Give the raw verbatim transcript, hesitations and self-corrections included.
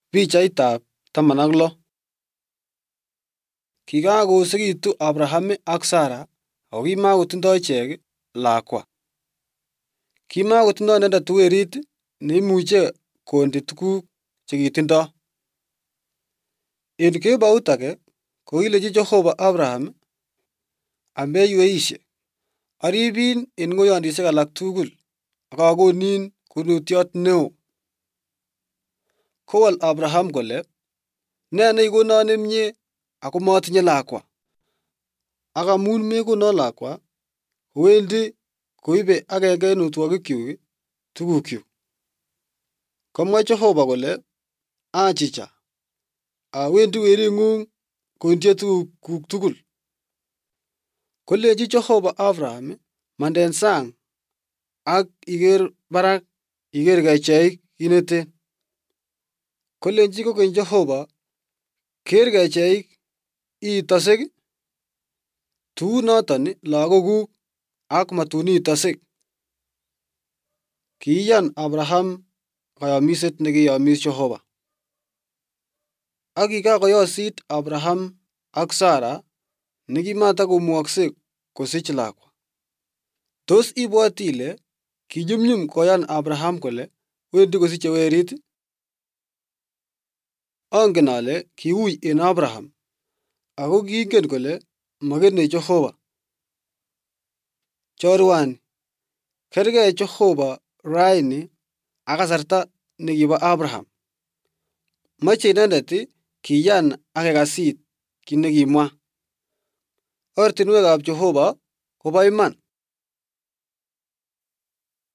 Pichaitab taman ak lo. Kikakoyosekitu Abraham ak Sara ako kimakotindoi ichek lakwa. Kimakotindoi inendet werit neimuche kondit tuguk chekitindoi. En kemout age kokilenji Jehova Abraham, ameiweisye, aribin en ng'oyondisiek alak tugul ak akonin konunotiot neo. Kowol Abraham kole, nee neikonon nemie ako matinye lakwa? Ak amun mekonon lakwa, kowendi koibe agenge en otwogikyuk tugukyuk. Komwa Jehova kole, achicha, awendi wering'ung kontie tugukuk tugul. Kolenji Jehova Abraham, mande en sang ak iker barak iker kecheik kit neten. Kolenji kokeny Jehova, ker kecheik ii tosek, tuu noton lagokuk ak matun ii tosek. Kiiyan Abraham koyomiset nekiyomis Jehova. Ak kikakoyosit Abraham ak Sara nekimatakomukokse kosich lakwa. Tos ibwoti ile kinyumnyum koyan Abraham kole wendi kosiche werit? Angen ale kiui en Abraham, ako kiingen kole mokene Jehova. Chorwani, kergei Jehova raini ak kasarta nekibo Abraham. Moche inendet kiyan ak kekas it kit nekimwa. Ortinwekab Jehova kobo iman.